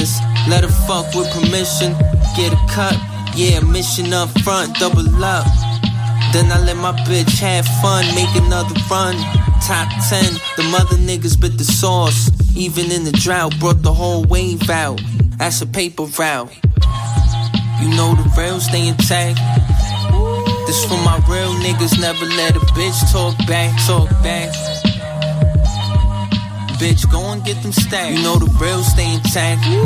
business. Let her fuck with permission. Get a cut, yeah, mission up front, double up. Then I let my bitch have fun, make another run. Top 10, the mother niggas bit the sauce. Even in the drought, brought the whole wave out. That's a paper route. You know the real stay intact. This for my real niggas, never let a bitch talk back. Bitch, go and get them stacks. You know the real stay intact.